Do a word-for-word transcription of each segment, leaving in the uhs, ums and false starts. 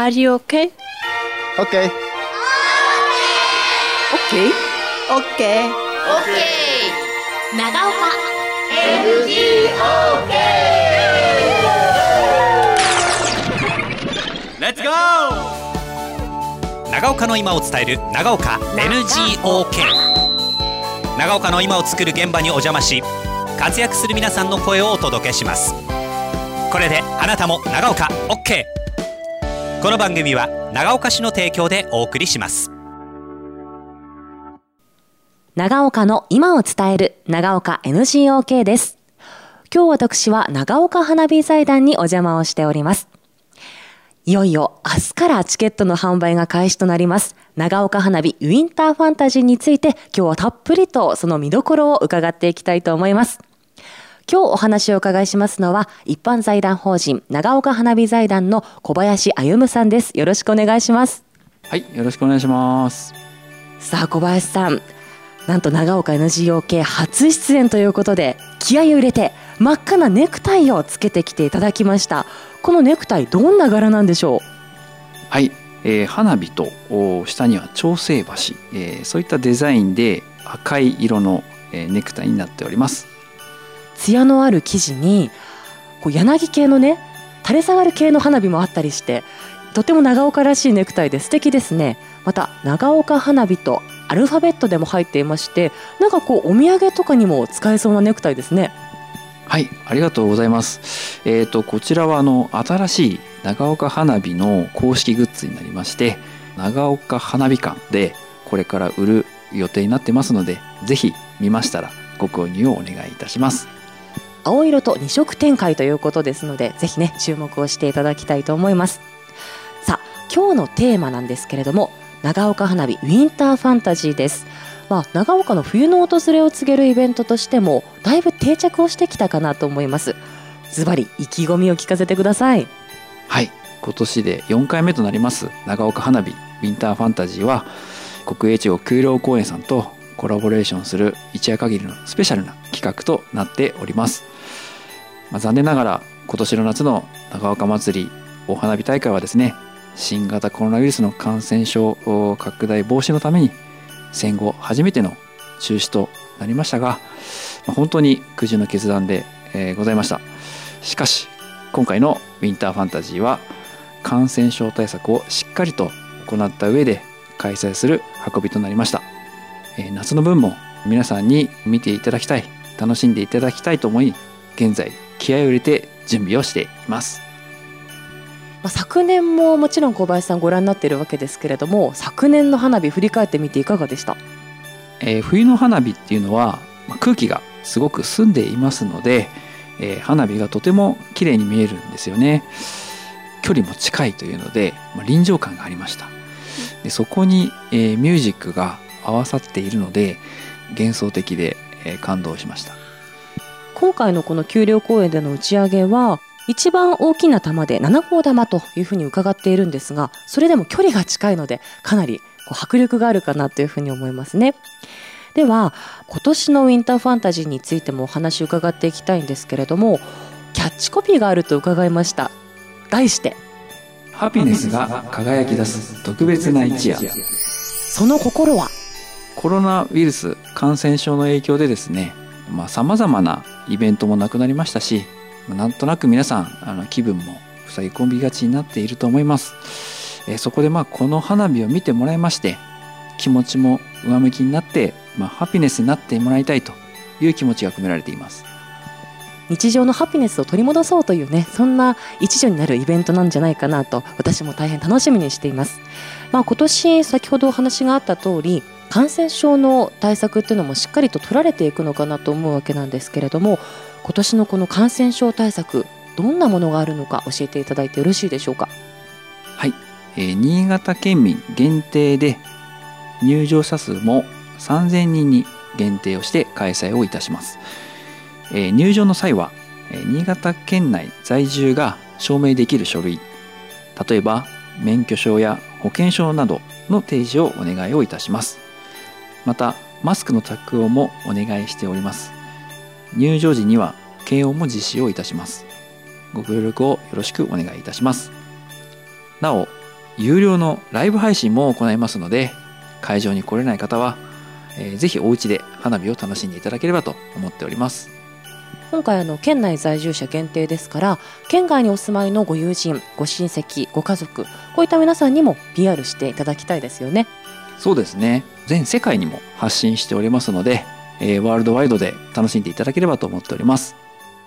Are you okay? Okay. Okay? Okay. OK 長岡エヌジーオーケーレッツゴー。長岡の今を伝える長岡 エヌジーオーケー。 長岡の今を作る現場にお邪魔し、活躍する皆さんの声をお届けします。これであなたも長岡 OK。 この番組は長岡市の提供でお送りします。 長岡の今を伝える長岡 エヌジーオーケー です。今日私は長岡花火財団にお邪魔をしております。いよいよ明日からチケットの販売が開始となります長岡花火ウィンターファンタジーについて、今日はたっぷりとその見どころを伺っていきたいと思います。今日お話をお伺いしますのは、一般財団法人長岡花火財団の小林歩さんです。よろしくお願いします。 はい、よろしくお願いします。 さあ小林さん、なんと長岡 エヌジーオーケー 初出演ということで、気合を入れて真っ赤なネクタイをつけてきていただきました。このネクタイどんな柄なんでしょう？ はい、えー、花火と下には調整橋、えー、そういったデザインで赤い色の、えー、ネクタイになっております。 艶のある生地にこう柳系のね、垂れ下がる系の花火もあったりして、とても長岡らしいネクタイで素敵ですね。また長岡花火とアルファベットでも入っていまして、なんかこうお土産とかにも使えそうなネクタイですね。 はい、ありがとうございます。えーとこちらはあの新しい長岡花火の公式グッズになりまして、長岡花火館でこれから売る予定になってますので、ぜひ見ましたらご購入をお願いいたします。 青色とに色展開ということですので、ぜひね注目をしていただきたいと思います。さあ今日のテーマなんですけれども、長岡花火ウィンターファンタジーです。まあ、長岡の冬の訪れを告げるイベントとしてもだいぶ定着をしてきたかなと思います。ズバリ意気込みを聞かせてください。 はい、今年でよんかいめとなります長岡花火ウィンターファンタジーは、国営地方丘陵公園さんとコラボレーションする一夜限りのスペシャルな企画となっております。まあ、残念ながら今年の夏の長岡祭り大花火大会はですね、新型コロナウイルスの感染症拡大防止のために戦後初めての中止となりましたが、まあ、本当に苦渋の決断で、えー、ございました。しかし今回のウィンターファンタジーは感染症対策をしっかりと行った上で開催する運びとなりました。えー、夏の分も皆さんに見ていただきたい、楽しんでいただきたいと思い、現在気合を入れて準備をしています。 まあ、昨年ももちろん小林さんご覧になっているわけですけれども、昨年の花火振り返ってみていかがでした？ えー、冬の花火っていうのは、まあ、空気がすごく澄んでいますので、えー、花火がとても綺麗に見えるんですよね。距離も近いというので、まあ、臨場感がありました。でそこに、えー、ミュージックが合わさっているので幻想的で、えー、感動しました。 今回のこの丘陵公園での打ち上げは一番大きな玉でなな号玉というふうに伺っているんですが、それでも距離が近いのでかなりこう迫力があるかなというふうに思いますね。では今年のウィンターファンタジーについてもお話を伺っていきたいんですけれども、キャッチコピーがあると伺いました。題してハピネスが輝き出す特別な一夜。 その心は、 コロナウイルス感染症の影響でですね、まあ、様々なイベントもなくなりましたし、なんとなく皆さんあの気分も塞ぎ込みがちになっていると思います。えー、そこでまあこの花火を見てもらいまして、気持ちも上向きになって、まあ、ハピネスになってもらいたいという気持ちが込められています。 日常のハピネスを取り戻そうというね、そんな一助になるイベントなんじゃないかなと私も大変楽しみにしています。まあ、今年先ほどお話があった通り、感染症の対策っていうのもしっかりと取られていくのかなと思うわけなんですけれども、今年のこの感染症対策、どんなものがあるのか教えていただいてよろしいでしょうか？ はい、えー、新潟県民限定で入場者数もさんぜんにんに限定をして開催をいたします。えー、入場の際は、えー、新潟県内在住が証明できる書類、例えば免許証や保険証などの提示をお願いをいたします。またマスクの着用もお願いしております。入場時には検温も実施をいたします。ご協力をよろしくお願いいたします。なお、 有料のライブ配信も行いますので、会場に来れない方は、えー、ぜひお家で花火を楽しんでいただければと思っております。 今回あの県内在住者限定ですから、県外にお住まいのご友人、ご親戚、ご家族、こういった皆さんにも ピーアール していただきたいですよね。 そうですね。全世界にも発信しておりますので、えー、ワールドワイドで楽しんでいただければと思っております。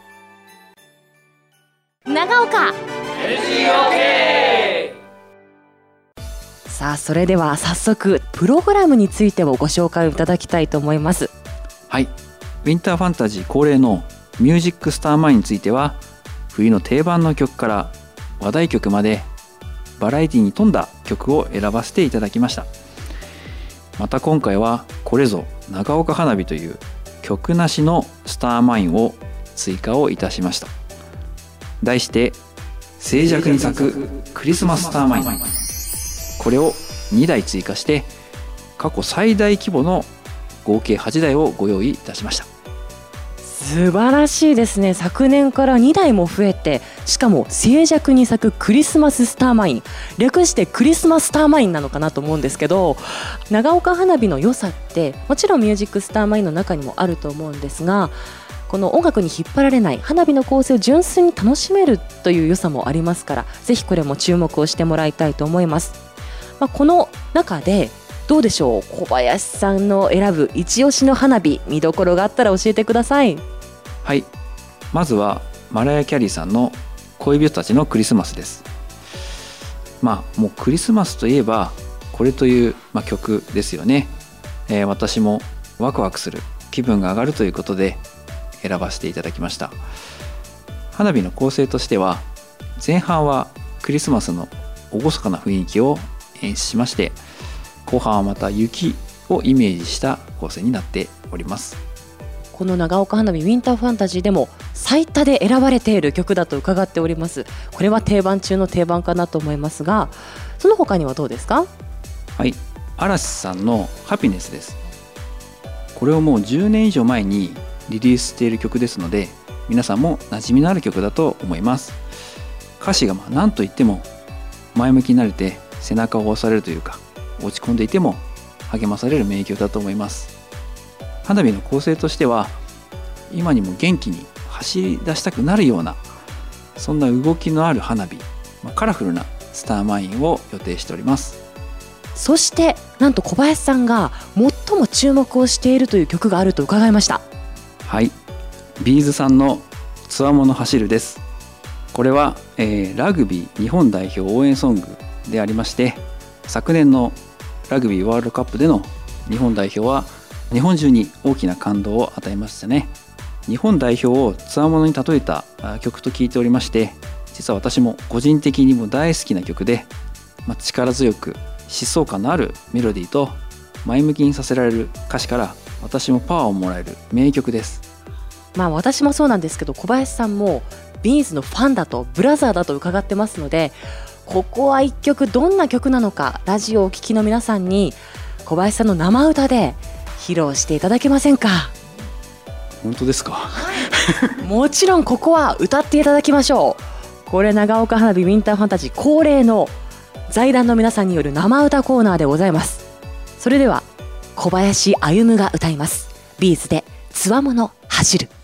長岡エヌジーオーケー。 さあ、それでは早速プログラムについてもご紹介いただきたいと思います。 はい、ウィンターファンタジー恒例のミュージックスターマインについては、冬の定番の曲から話題曲までバラエティに富んだ曲を選ばせていただきました。また今回はこれぞ長岡花火という曲なしのスターマインを追加をいたしました。題して静寂に咲くクリスマススターマイン。これをにだい追加して過去最大規模の合計はちだいをご用意いたしました。 素晴らしいですね。昨年からにだいも増えて、しかも静寂に咲くクリスマススターマイン、略してクリスマススターマインなのかなと思うんですけど、長岡花火の良さってもちろんミュージックスターマインの中にもあると思うんですが、この音楽に引っ張られない花火の構成を純粋に楽しめるという良さもありますから、ぜひこれも注目をしてもらいたいと思います。まあ、この中でどうでしょう、小林さんの選ぶ一押しの花火、見どころがあったら教えてください。 はい、まずはマライア・キャリーさんの恋人たちのクリスマスです。まあもうクリスマスといえばこれという、まあ、曲ですよね。えー、私もワクワクする、気分が上がるということで選ばせていただきました。花火の構成としては、前半はクリスマスの厳かな雰囲気を演出しまして、後半はまた雪をイメージした構成になっております。 この長岡花火ウィンターファンタジーでも最多で選ばれている曲だと伺っております。これは定番中の定番かなと思いますが、その他にはどうですか？ はい、嵐さんのハピネスです。これをもうじゅうねん以上前にリリースしている曲ですので、皆さんも馴染みのある曲だと思います。歌詞がまあ何と言っても前向きになれて背中を押されるというか、落ち込んでいても励まされる名曲だと思います。花火の構成としては、今にも元気に走り出したくなるような、そんな動きのある花火、まあ、カラフルなスターマインを予定しております。 そしてなんと小林さんが最も注目をしているという曲があると伺いました。 はい、ビーズさんのつわもの走るです。これは、えー、ラグビー日本代表応援ソングでありまして、昨年のラグビーワールドカップでの日本代表は日本中に大きな感動を与えましたね。日本代表をつわものに例えた曲と聞いておりまして、実は私も個人的にも大好きな曲で、まあ、力強く疾走感のあるメロディーと前向きにさせられる歌詞から私もパワーをもらえる名曲です。 まあ私もそうなんですけど、小林さんもビーズのファンだと、ブラザーだと伺ってますので、ここは一曲どんな曲なのか、ラジオをお聴きの皆さんに小林さんの生歌で披露していただけませんか？ 本当ですか？ もちろんここは歌っていただきましょう。これ長岡花火ウィンターファンタジー恒例の財団の皆さんによる生歌コーナーでございます。それでは小林歩が歌います。ビーズでつわもの走る。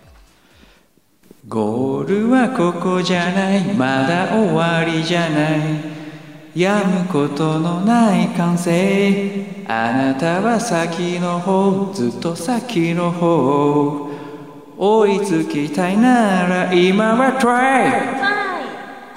ゴールはここじゃない、まだ終わりじゃない、やむことのない完成、あなたは先の方、ずっと先の方、追いつきたいなら今はトライ。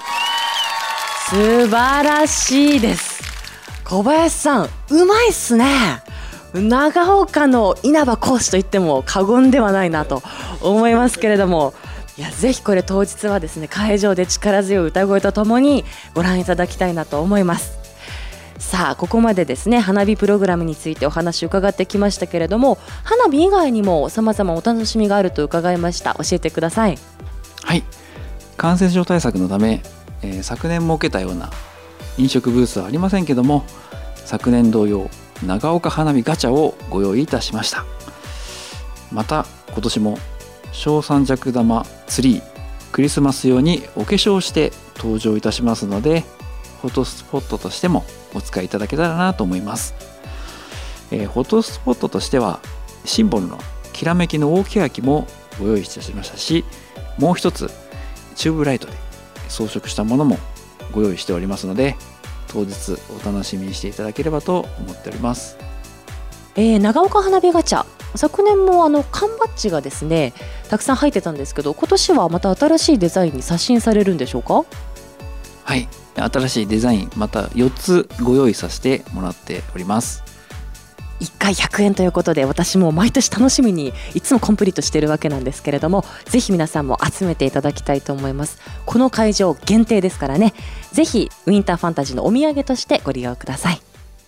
素晴らしいです。小林さんうまいっすね。長岡の稲葉講師といっても過言ではないなと思いますけれども、いやぜひこれ当日はですね、会場で力強い歌声とともにご覧いただきたいなと思います。さあここまでですね、花火プログラムについてお話を伺ってきましたけれども、花火以外にも様々お楽しみがあると伺いました。教えてください。 はい、感染症対策のため、えー、昨年設けたような飲食ブースはありませんけども、昨年同様長岡花火ガチャをご用意いたしました。また今年も小三尺玉ツリークリスマス用にお化粧して登場いたしますので、 フォトスポットとしてもお使いいただけたらなと思います。えー、フォトスポットとしてはシンボルのきらめきの大き焼きもご用意いたしましたし、もう一つチューブライトで装飾したものもご用意しておりますので、当日お楽しみにしていただければと思っております。 えー、長岡花火ガチャ、昨年もあの缶バッジがですねたくさん入ってたんですけど、今年はまた新しいデザインに刷新されるんでしょうか？ はい、新しいデザインまたよっつご用意させてもらっております。 いっかいひゃくえんということで、私も毎年楽しみにいつもコンプリートしているわけなんですけれども、ぜひ皆さんも集めていただきたいと思います。この会場限定ですからね、ぜひウィンターファンタジーのお土産としてご利用ください。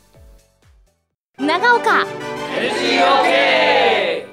長岡エヌジーオーケ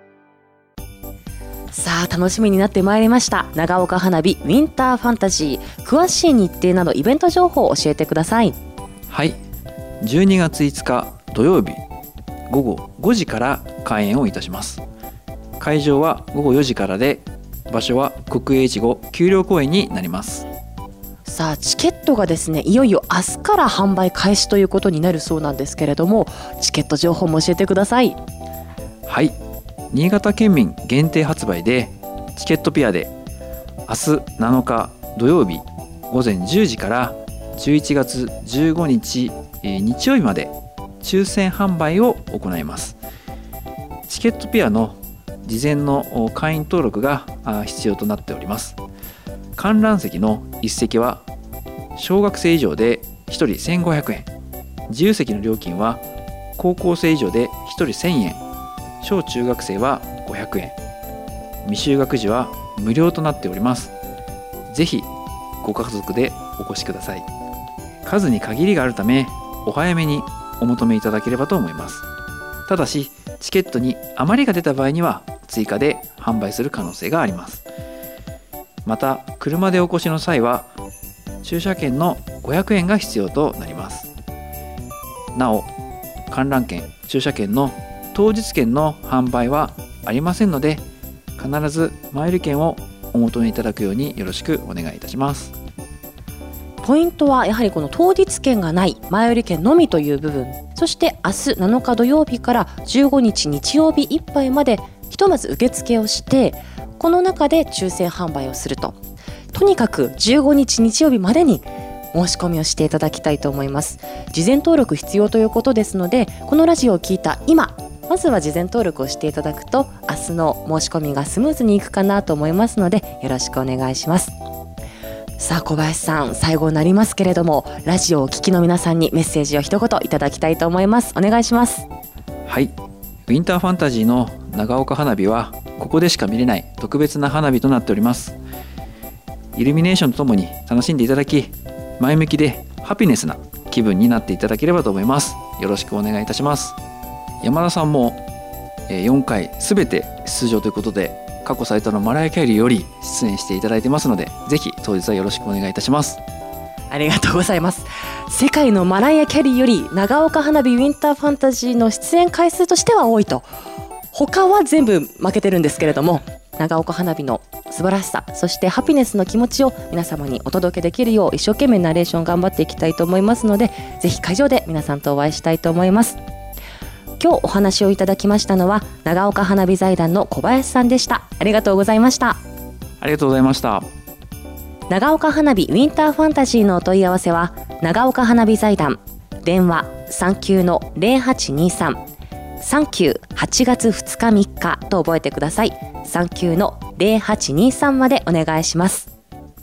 ー。さあ楽しみになってまいりました。長岡花火ウィンターファンタジー、詳しい日程などイベント情報を教えてください。 はい、じゅうにがついつか土曜日ごごごじから開演をいたします。会場はごごよじからで、場所は国営越後丘陵公園になります。 さあチケットがですねいよいよ明日から販売開始ということになるそうなんですけれども、チケット情報も教えてください。 はい、新潟県民限定発売で、チケットピアで明日なのか土曜日ごぜんじゅうじからじゅういちがつじゅうごにち、えー、日曜日まで抽選販売を行います。チケットピアの事前の会員登録が必要となっております。観覧席のいっせきは小学生以上でひとりせんごひゃくえん、自由席の料金は高校生以上でひとりせんえん、小中学生はごひゃくえん、未就学児は無料となっております。ぜひご家族でお越しください。数に限りがあるためお早めにお求めいただければと思います。ただしチケットに余りが出た場合には追加で販売する可能性があります。また車でお越しの際は駐車券のごひゃくえんが必要となります。なお観覧券、駐車券の当日券の販売はありませんので、必ずマイル券をお求めいただくようによろしくお願いいたします。 ポイントはやはりこの当日券がない前売り券のみという部分、そして明日なのか土曜日からじゅうごにち日曜日いっぱいまでひとまず受付をして、この中で抽選販売をすると。とにかくじゅうごにち日曜日までに申し込みをしていただきたいと思います。事前登録必要ということですので、このラジオを聞いた今まずは事前登録をしていただくと、明日の申し込みがスムーズにいくかなと思いますので、よろしくお願いします。さあ小林さん、最後になりますけれども、ラジオをお聞きの皆さんにメッセージを一言いただきたいと思います。お願いします。 はい、ウィンターファンタジーの長岡花火はここでしか見れない特別な花火となっております。イルミネーションとともに楽しんでいただき、前向きでハピネスな気分になっていただければと思います。よろしくお願いいたします。山田さんもよんかいすべて出場ということで、過去最多のマライア・キャリーより出演していただいてますので、ぜひ当日はよろしくお願いいたします。 ありがとうございます。世界のマライア・キャリーより長岡花火ウィンターファンタジーの出演回数としては多いと。他は全部負けてるんですけれども、長岡花火の素晴らしさ、そしてハピネスの気持ちを皆様にお届けできるよう一生懸命ナレーション頑張っていきたいと思いますので、ぜひ会場で皆さんとお会いしたいと思います。今日お話をいただきましたのは長岡花火財団の小林さんでした。ありがとうございました。 ありがとうございました。 長岡花火ウィンターファンタジーのお問い合わせは長岡花火財団、電話さんきゅうのゼロはちにさん さんきゅうはちがつふつかみっかと覚えてください。さんきゅうのゼロはちにさんまでお願いします。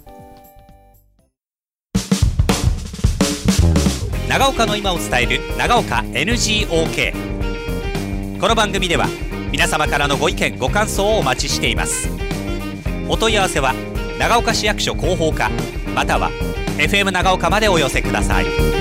長岡の今を伝える長岡 エヌジーオーケー。 この番組では皆様からのご意見ご感想をお待ちしています。お問い合わせは長岡市役所広報課または エフエム 長岡までお寄せください。